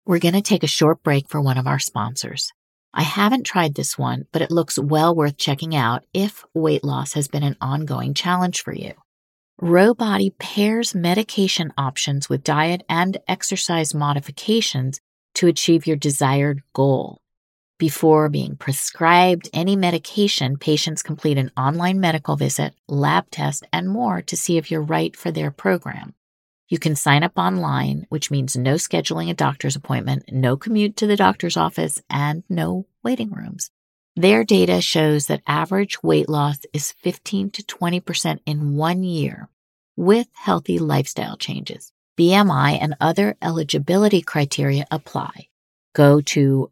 We're going to take a short break for one of our sponsors. I haven't tried this one, but it looks well worth checking out if weight loss has been an ongoing challenge for you. Rowbody pairs medication options with diet and exercise modifications to achieve your desired goal. Before being prescribed any medication, patients complete an online medical visit, lab test, and more to see if you're right for their program. You can sign up online, which means no scheduling a doctor's appointment, no commute to the doctor's office, and no waiting rooms. Their data shows that average weight loss is 15 to 20% in 1 year with healthy lifestyle changes. BMI and other eligibility criteria apply. Go to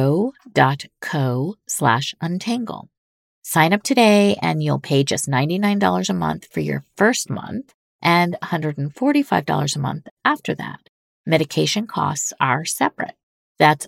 row.co/untangle. Sign up today and you'll pay just $99 a month for your first month and $145 a month after that. Medication costs are separate. That's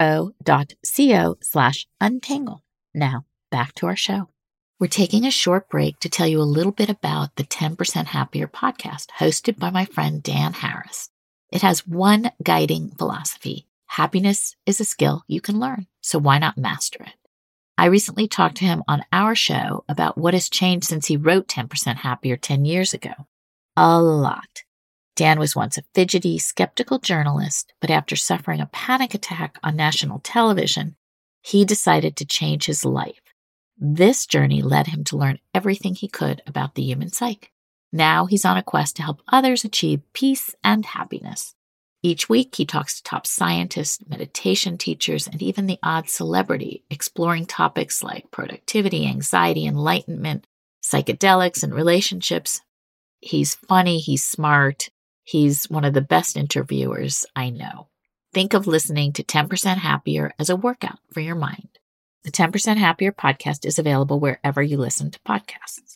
ro.co/untangle. Now, back to our show. We're taking a short break to tell you a little bit about the 10% Happier podcast hosted by my friend Dan Harris. It has one guiding philosophy. Happiness is a skill you can learn, so why not master it? I recently talked to him on our show about what has changed since he wrote 10% Happier 10 years ago. A lot. Dan was once a fidgety, skeptical journalist, but after suffering a panic attack on national television, he decided to change his life. This journey led him to learn everything he could about the human psyche. Now he's on a quest to help others achieve peace and happiness. Each week, he talks to top scientists, meditation teachers, and even the odd celebrity, exploring topics like productivity, anxiety, enlightenment, psychedelics, and relationships. He's funny, he's smart, he's one of the best interviewers I know. Think of listening to 10% Happier as a workout for your mind. The 10% Happier podcast is available wherever you listen to podcasts.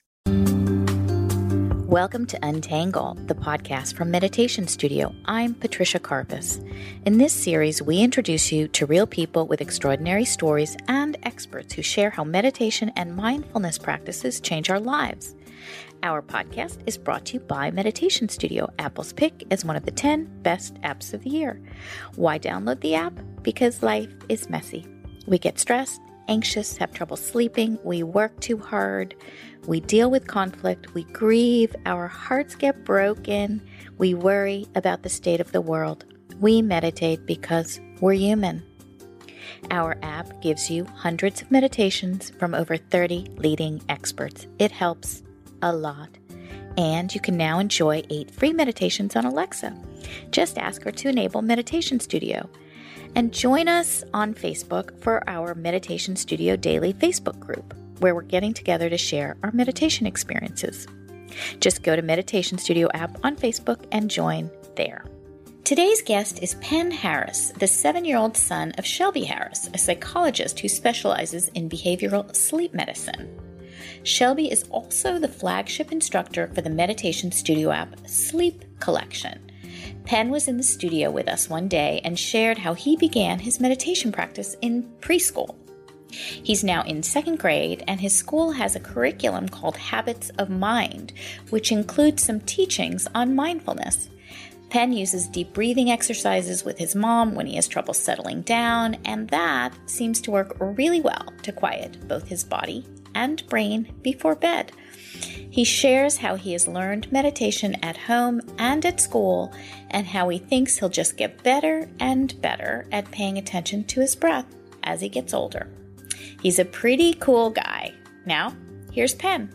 Welcome to Untangle, the podcast from Meditation Studio. I'm Patricia Karpus. In this series, we introduce you to real people with extraordinary stories and experts who share how meditation and mindfulness practices change our lives. Our podcast is brought to you by Meditation Studio, Apple's pick as one of the 10 best apps of the year. Why download the app? Because life is messy. We get stressed, anxious, have trouble sleeping, we work too hard, we deal with conflict, we grieve, our hearts get broken, we worry about the state of the world. We meditate because we're human. Our app gives you hundreds of meditations from over 30 leading experts. It helps a lot. And you can now enjoy 8 free meditations on Alexa. Just ask her to enable Meditation Studio. And join us on Facebook for our Meditation Studio Daily Facebook group, where we're getting together to share our meditation experiences. Just go to Meditation Studio app on Facebook and join there. Today's guest is Penn Harris, the 7-year-old son of Shelby Harris, a psychologist who specializes in behavioral sleep medicine. Shelby is also the flagship instructor for the Meditation Studio app Sleep Collection. Penn was in the studio with us one day and shared how he began his meditation practice in preschool. He's now in 2nd grade, and his school has a curriculum called Habits of Mind, which includes some teachings on mindfulness. Penn uses deep breathing exercises with his mom when he has trouble settling down, and that seems to work really well to quiet both his body and brain before bed. He shares how he has learned meditation at home and at school, and how he thinks he'll just get better and better at paying attention to his breath as he gets older. He's a pretty cool guy. Now, here's Penn.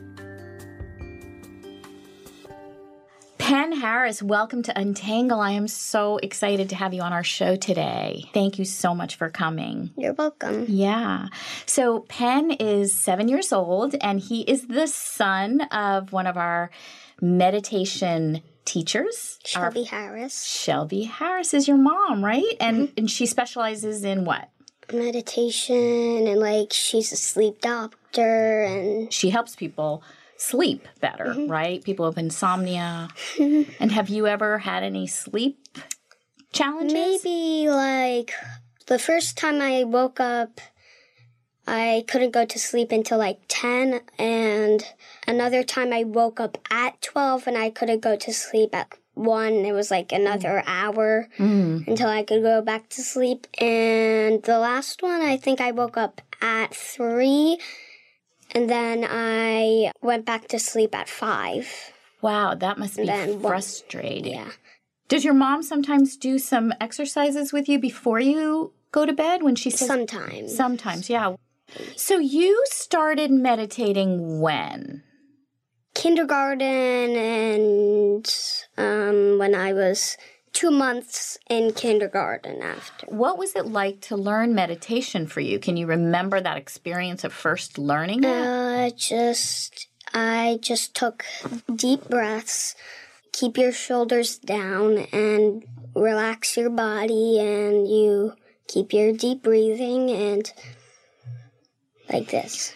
Penn Harris, welcome to Untangle. I am so excited to have you on our show today. Thank you so much for coming. You're welcome. Yeah. So Penn is 7 years old, and he is the son of one of our meditation teachers. Shelby Harris. Shelby Harris is your mom, right? And she specializes in what? Meditation, and she's a sleep doctor, and she helps people sleep better, right? People have insomnia. And have you ever had any sleep challenges? Maybe the first time I woke up, I couldn't go to sleep until 10, and another time I woke up at 12 and I couldn't go to sleep 1, it was like another hour until I could go back to sleep. And the last one, I think I woke up at 3, and then I went back to sleep at 5. Wow, that must be frustrating. Yeah. Does your mom sometimes do some exercises with you before you go to bed when she says? Sometimes. Sometimes, yeah. So you started meditating when? Kindergarten, and when I was 2 months in kindergarten after. What was it like to learn meditation for you? Can you remember that experience of first learning it? I just took deep breaths, keep your shoulders down, and relax your body, and you keep your deep breathing, and like this.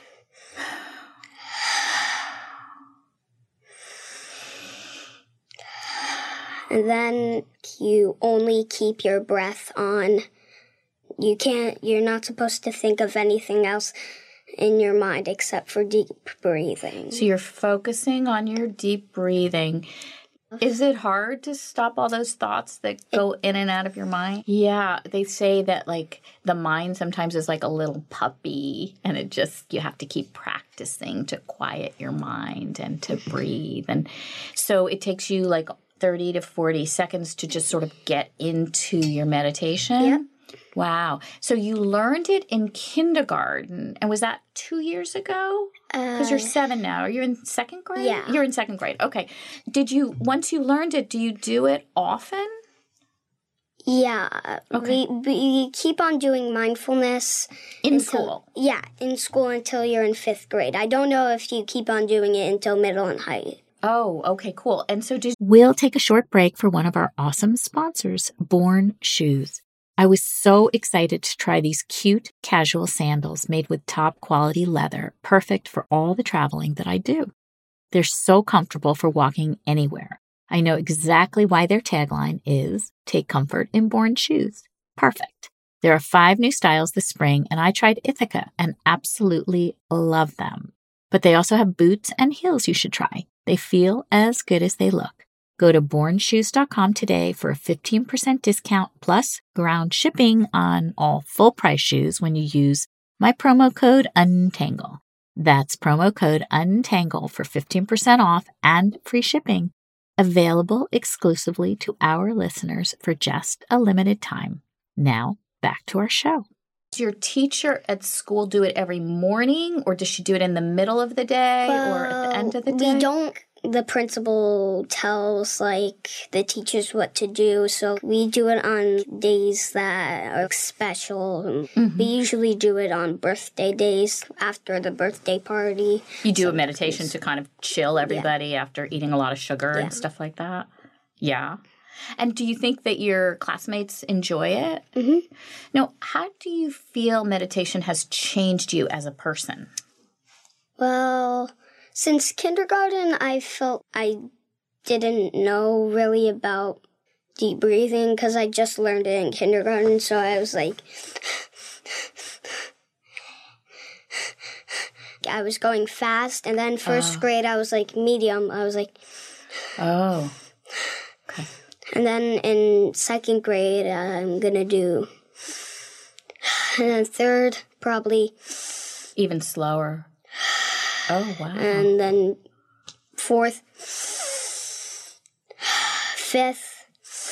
And then you only keep your breath on. You're not supposed to think of anything else in your mind except for deep breathing. So you're focusing on your deep breathing. Is it hard to stop all those thoughts that go in and out of your mind? Yeah, they say that like the mind sometimes is like a little puppy, and you have to keep practicing to quiet your mind and to breathe. And so it takes you like 30 to 40 seconds to just sort of get into your meditation. Yep. Wow. So you learned it in kindergarten. And was that 2 years ago? Because you're 7 now. Are you in second grade? Yeah. You're in second grade. Okay. Once you learned it, do you do it often? Yeah. Okay. We keep on doing mindfulness. In school? Yeah, in school until you're in 5th grade. I don't know if you keep on doing it until middle and high. Oh, okay, cool. And so we'll take a short break for one of our awesome sponsors, Born Shoes. I was so excited to try these cute casual sandals made with top quality leather, perfect for all the traveling that I do. They're so comfortable for walking anywhere. I know exactly why their tagline is, take comfort in Born Shoes. Perfect. There are 5 new styles this spring, and I tried Ithaca and absolutely love them. But they also have boots and heels you should try. They feel as good as they look. Go to bornshoes.com today for a 15% discount plus ground shipping on all full price shoes when you use my promo code UNTANGLE. That's promo code UNTANGLE for 15% off and free shipping. Available exclusively to our listeners for just a limited time. Now, back to our show. Does your teacher at school do it every morning, or does she do it in the middle of the day or at the end of the day? The principal tells, the teachers what to do, so we do it on days that are special. Mm-hmm. We usually do it on birthday days after the birthday party. You do a meditation to kind of chill everybody after eating a lot of sugar and stuff like that? Yeah. And do you think that your classmates enjoy it? Mm-hmm. Now, how do you feel meditation has changed you as a person? Well, since kindergarten, I felt I didn't know really about deep breathing because I just learned it in kindergarten. So I was I was going fast. And then first grade, I was medium. I was oh, okay. And then in second grade, I'm going to do, and then third, probably. Even slower. Oh, wow. And then fourth, fifth,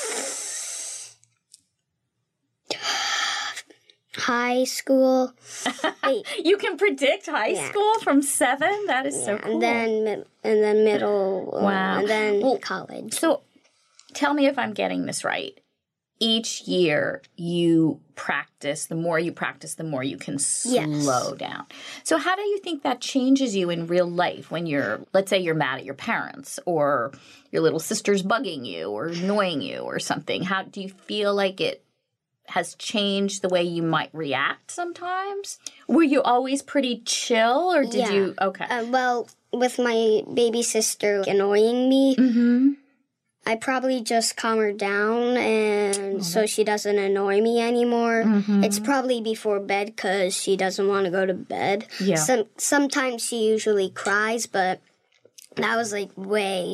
high school. You can predict high school from 7? That is so cool. And then middle. Wow. And then college. So tell me if I'm getting this right. Each year you practice, the more you practice, the more you can slow down. So how do you think that changes you in real life when let's say you're mad at your parents or your little sister's bugging you or annoying you or something? How do you feel like it has changed the way you might react sometimes? Were you always pretty chill or did you? Okay. Well, with my baby sister annoying me, mm-hmm. I probably just calm her down and so she doesn't annoy me anymore. Mm-hmm. It's probably before bed because she doesn't want to go to bed. Yeah. Sometimes she usually cries, but that was way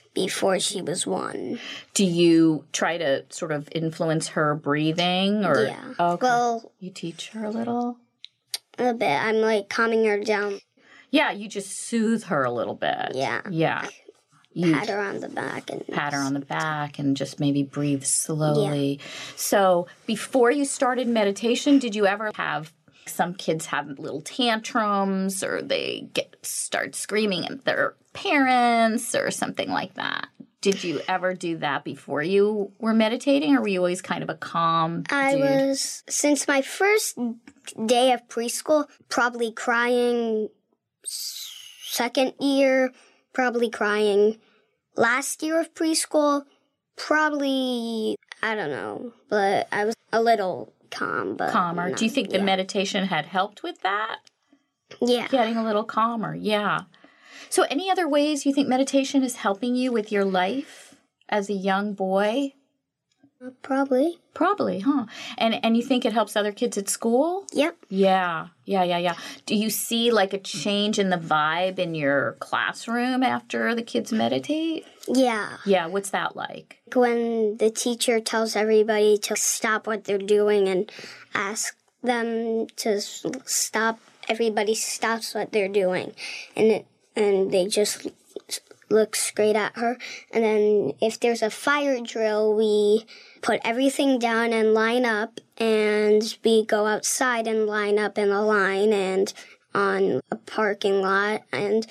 before she was 1. Do you try to sort of influence her breathing? Or Yeah. Okay. Well, You teach her a little? a bit. I'm like calming her down. Yeah, you just soothe her a little bit. Yeah. Yeah. You Pat her on the back. And pat her on the back and just maybe breathe slowly. Yeah. So before you started meditation, did you ever have some kids have little tantrums or they start screaming at their parents or something like that? Did you ever do that before you were meditating, or were you always kind of a calm dude? Since my first day of preschool, probably crying. Second year, probably crying. Last year of preschool, probably, I don't know, but I was a little calm. But calmer. Do you think the meditation had helped with that? Yeah. Getting a little calmer, yeah. So any other ways you think meditation is helping you with your life as a young boy? Probably. Probably, huh? And you think it helps other kids at school? Yep. Yeah. Do you see like a change in the vibe in your classroom after the kids meditate? Yeah. Yeah, what's that like? When the teacher tells everybody to stop what they're doing and ask them to stop, everybody stops what they're doing. And they just look straight at her. And then if there's a fire drill, we put everything down and line up, and we go outside and line up in a line and on a parking lot. And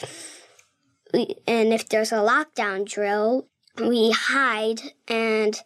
if there's a lockdown drill, we hide, and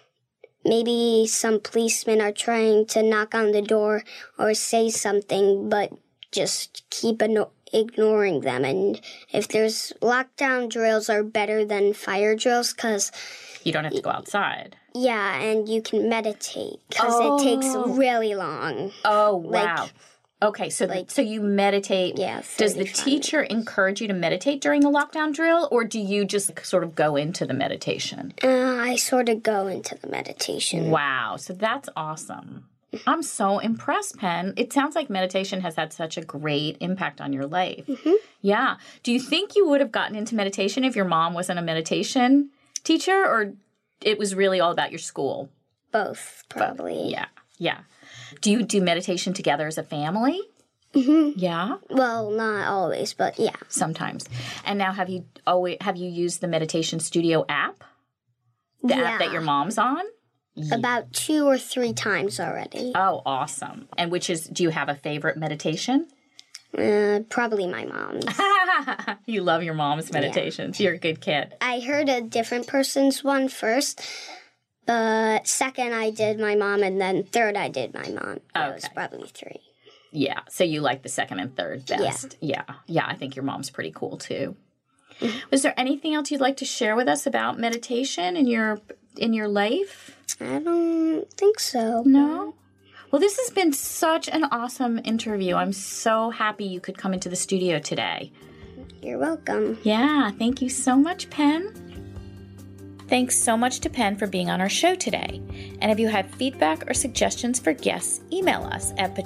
maybe some policemen are trying to knock on the door or say something, but just keep ignoring them. And if there's lockdown drills are better than fire drills because you don't have to go outside. Yeah, and you can meditate because it takes really long. Oh, wow. Okay, so you meditate. Yeah. Does the teacher encourage you to meditate during the lockdown drill, or do you just sort of go into the meditation? I sort of go into the meditation. Wow, so that's awesome. I'm so impressed, Penn. It sounds like meditation has had such a great impact on your life. Mm-hmm. Yeah. Do you think you would have gotten into meditation if your mom wasn't a meditation teacher, or it was really all about your school? Both, probably. Yeah. Do you do meditation together as a family? Mm-hmm. Yeah? Well, not always, but yeah. Sometimes. And now have you used the Meditation Studio app? The app that your mom's on? About 2 or 3 times already. Oh, awesome. And do you have a favorite meditation? Probably my mom's. You love your mom's meditations. Yeah. You're a good kid. I heard a different person's one first, but second I did my mom, and then third I did my mom. It was probably 3. Yeah, so you like the second and third best. Yeah, I think your mom's pretty cool too. Mm-hmm. Was there anything else you'd like to share with us about meditation in your life? I don't think so. No? Well, this has been such an awesome interview. I'm so happy you could come into the studio today. You're welcome. Yeah, thank you so much, Penn. Thanks so much to Penn for being on our show today. And if you have feedback or suggestions for guests, email us at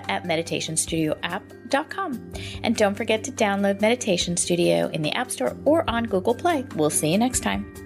patricia@meditationstudioapp.com. And don't forget to download Meditation Studio in the App Store or on Google Play. We'll see you next time.